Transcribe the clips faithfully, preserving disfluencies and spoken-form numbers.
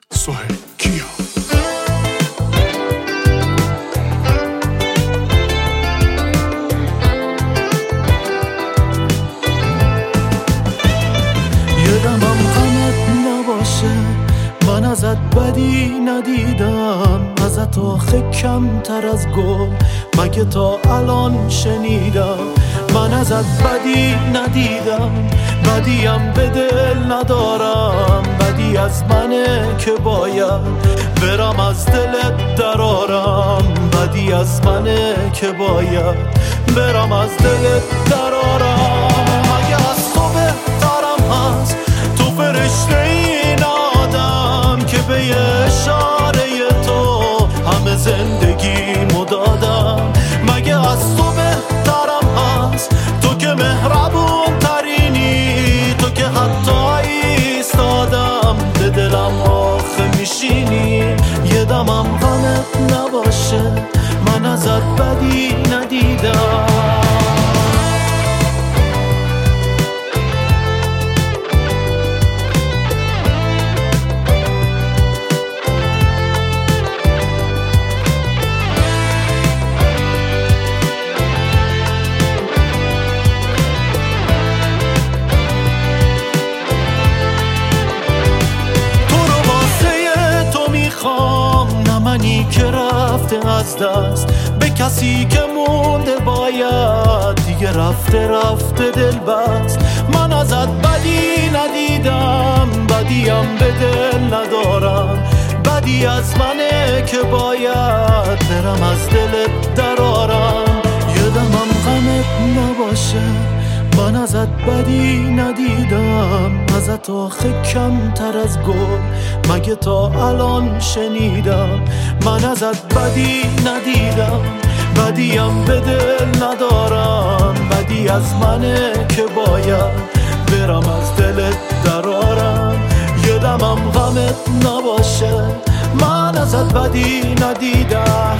سهیل کیا یادم غمت نباشه، من ازت بدی ندیدم، ازت آخه کمتر از گل مگه تا الان شنیدم. من ازت بدی ندیدم، بدیم به دل ندارم، بدی از منه که باید برم از دلت درارم، بدی از منه که باید برم از دلت درارم. مگه از تو بهترم هست تو فرشته این آدم که به اشاره تو همه زندگیمو دادم. مگه از تو بهترم هست تو که مهربون ترینی، تو که حتی ایستادم به دلم آخه میشینی. یه دمم غمت نباشه، من ازت بدی ندیدم. منی که رفته از دست به کسی که مونده باید دیگه رفته رفته دل بست. من ازت بدی ندیدم، بدیم به دل ندارم، بدی از منه که باید برم از دلت درارم. یادمم غمت نباشه، من ازت بدی ندیدم، ازت آخه کمتر از گل مگه تا الان شنیدم. من ازت بدی ندیدم، بدیم به دل ندارم، بدی از منه که باید برم از دلت درارم. یادمم غمت نباشه، من ازت بدی ندیدم.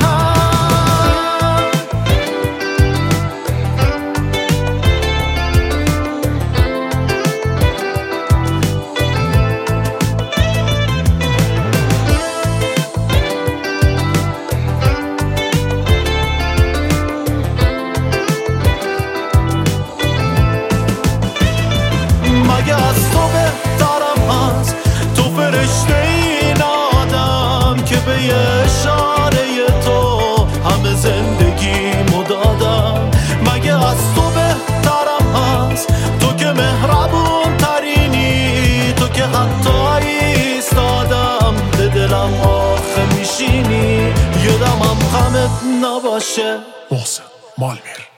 مگه از تو بهترم هست تو فرشته این آدم که به اشاره تو همه زندگیمو دادم. مگه از تو بهترم هست تو که مهربون ترینی، تو که حتی ایستادم به دلم آخه میشینی. یادمم غمت نباشه. محسن مالمیر